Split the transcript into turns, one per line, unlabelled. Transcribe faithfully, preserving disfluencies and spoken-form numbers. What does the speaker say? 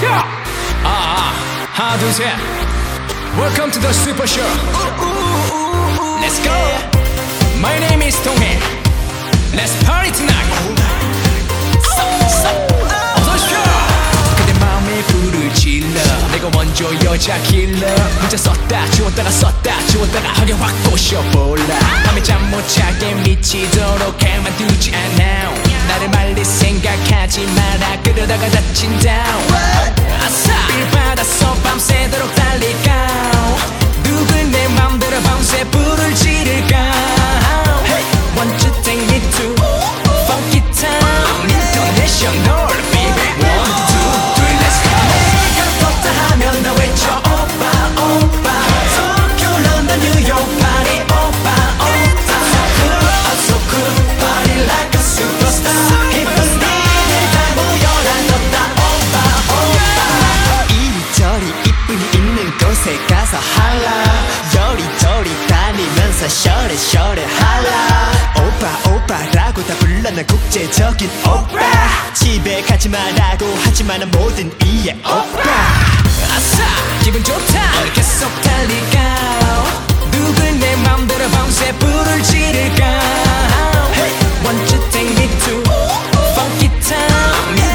아, 아, 하나 둘 셋. Welcome to the Super Show. Let's go. My name is 동해. Let's party tonight. 어서 오십시오. 그대 마음에 불을 질러. 내가 먼저 여자 킬러. 문자 썼다 지웠다가 썼다 지웠다가 하게 확 꼬셔볼라. 밤에 잠 못 자게 미치도록 가만두지 않아. 나를 말릴 생각하지 마라. 그러다가 다친다. 아싸 빌 받았어 밤새도록 달릴까. 누굴 내 맘대로 밤새 불을 지를까. Hey, want you take me to funky town International baby. One, two, three, let's go. 내가 떴다 하면 나 외쳐 오빠 오빠. Tokyo, London, New York party 오빠 오빠. So cool, oh so cool, party like a superstar. 기쁜 니들 다 모여라 떴다 오빠 오빠. 이리저리 이쁜이 있는 곳에 가서 할라. 여리저리 다니면서 셔레 셔레 할라. 오빠 오빠라고 다 불러 난 국제적인 오빠. 집에 가지 말라고 하지만 난 뭐든 이해 오빠. 아싸 기분 좋다 계속 달릴까. 누굴 내 맘대로 밤새 불을 지를까. Hey, want you take me to funky town